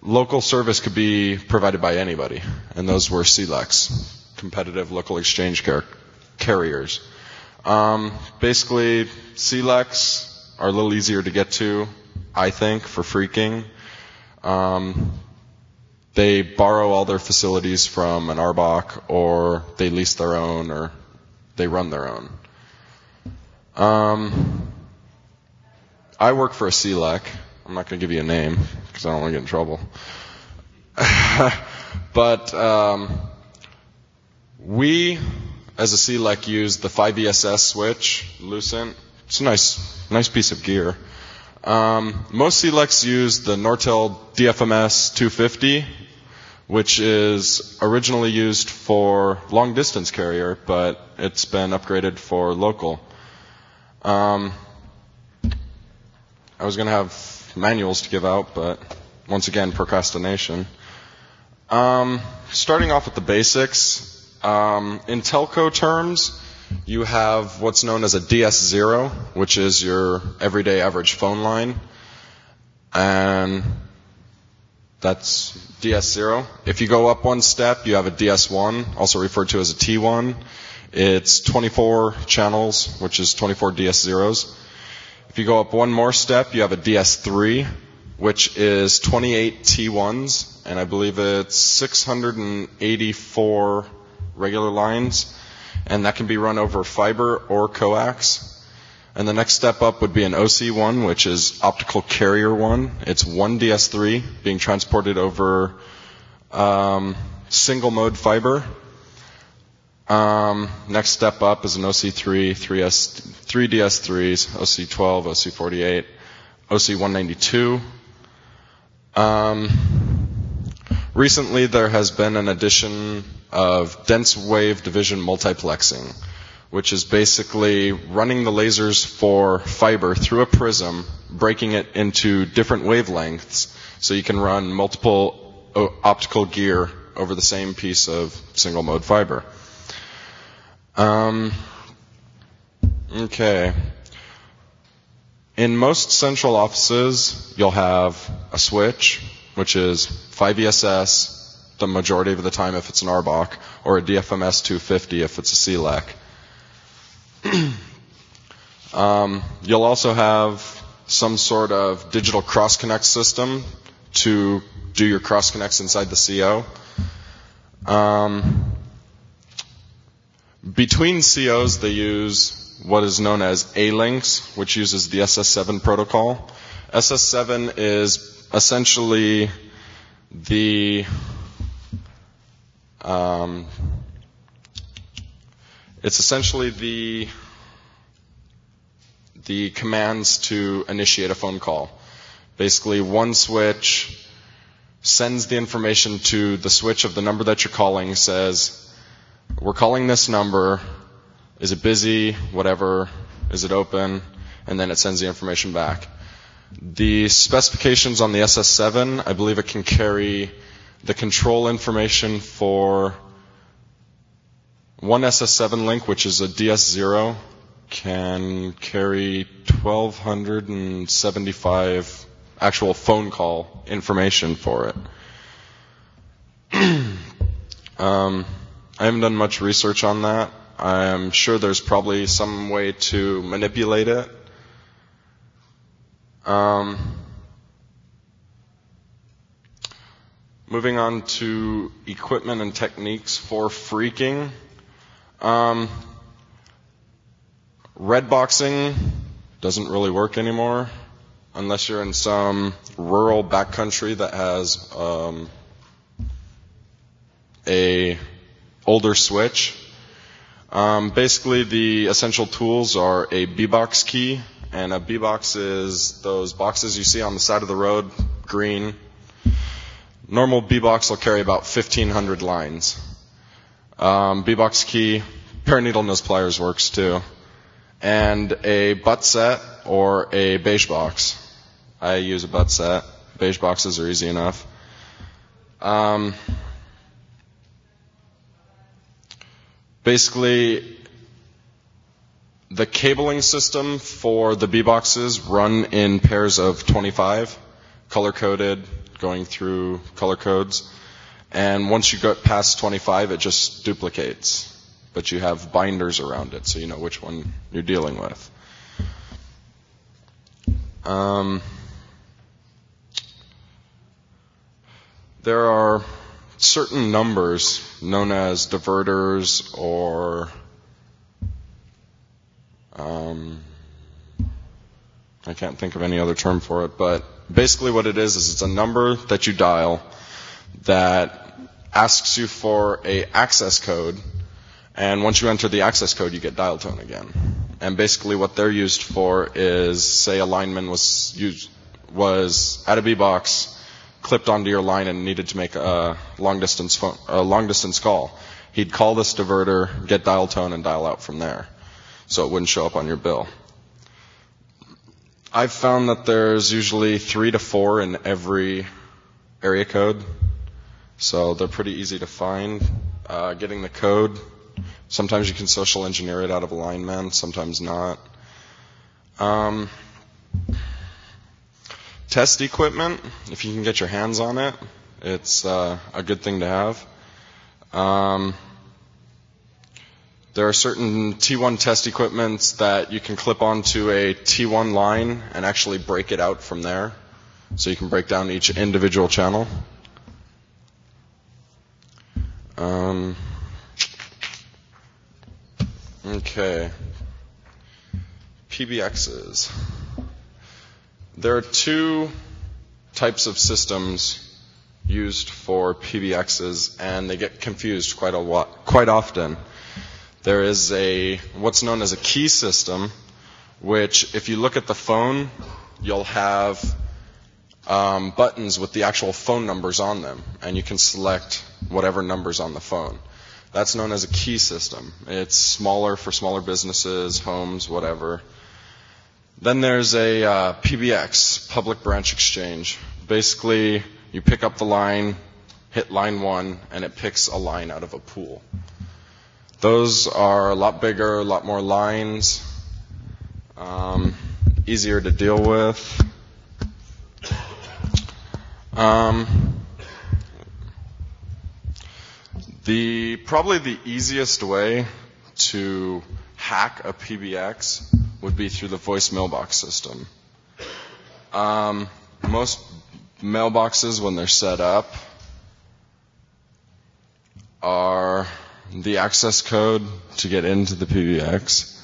local service could be provided by anybody, and those were CLECs, competitive local exchange carriers. Basically, CLECs are a little easier to get to, I think, for phreaking. They borrow all their facilities from an RBOC, or they lease their own, or they run their own. I work for a CLEC. I'm not going to give you a name because I don't want to get in trouble. But we, as a CLEC, use the 5ESS switch, Lucent. It's a nice piece of gear. Most CLECs use the Nortel DFMS 250, which is originally used for long-distance carrier, but it's been upgraded for local. I was going to have manuals to give out, but once again, procrastination. Starting off with the basics, in telco terms, you have what's known as a DS0, which is your everyday average phone line, and that's DS0. If you go up one step, you have a DS1, also referred to as a T1. It's 24 channels, which is 24 DS0s. If you go up one more step, you have a DS3, which is 28 T1s, and I believe it's 684 regular lines, and that can be run over fiber or coax. And the next step up would be an OC1, which is optical carrier 1. It's one DS3 being transported over single mode fiber. Next step up is an OC3, 3 DS3s, OC12, OC48, OC192. Recently there has been an addition of dense wave division multiplexing, which is basically running the lasers for fiber through a prism, breaking it into different wavelengths, so you can run multiple optical gear over the same piece of single mode fiber. Okay. In most central offices, you'll have a switch, which is 5ESS the majority of the time if it's an RBOC, or a DFMS 250 if it's a CLEC. You'll also have some sort of digital cross-connect system to do your cross-connects inside the CO. Between COs, they use what is known as A-Links, which uses the SS7 protocol. SS7 is essentially the the commands to initiate a phone call. Basically, one switch sends the information to the switch of the number that you're calling, says, we're calling this number, is it busy, whatever, is it open, and then it sends the information back. The specifications on the SS7, I believe it can carry the control information for one SS7 link, which is a DS0, can carry 1,275 actual phone call information for it. I haven't done much research on that. I'm sure there's probably some way to manipulate it. Moving on to equipment and techniques for phreaking. Red boxing doesn't really work anymore unless you're in some rural backcountry that has a older switch. Basically, the essential tools are a B-box key, and a B-box is those boxes you see on the side of the road, green. Normal B-box will carry about 1,500 lines. B-box key, pair of needle nose pliers works too. And a butt set or a beige box. I use a butt set. Beige boxes are easy enough. Basically, the cabling system for the B-boxes run in pairs of 25. color-coded, going through color codes. And once you get past 25, it just duplicates. But you have binders around it, so you know which one you're dealing with. There are certain numbers known as diverters or I can't think of any other term for it, but basically what it is it's a number that you dial that asks you for a access code, and once you enter the access code, you get dial tone again. And basically what they're used for is, say a lineman was at a B-box, clipped onto your line and needed to make a long distance call. He'd call this diverter, get dial tone, and dial out from there, so it wouldn't show up on your bill. I've found that there's usually 3 to 4 in every area code, so they're pretty easy to find. Getting the code, sometimes you can social engineer it out of a lineman, sometimes not. Test equipment, if you can get your hands on it, it's a good thing to have. There are certain T1 test equipments that you can clip onto a T1 line and actually break it out from there. So you can break down each individual channel. Okay. PBXs. There are 2 types of systems used for PBXs, and they get confused quite often. There is what's known as a key system, which if you look at the phone, you'll have buttons with the actual phone numbers on them, and you can select whatever number's on the phone. That's known as a key system. It's smaller for smaller businesses, homes, whatever. Then there's a PBX, Public Branch Exchange. Basically, you pick up the line, hit line 1, and it picks a line out of a pool. Those are a lot bigger, a lot more lines, easier to deal with. Probably the easiest way to hack a PBX would be through the voice mailbox system. Most mailboxes, when they're set up, are the access code to get into the PBX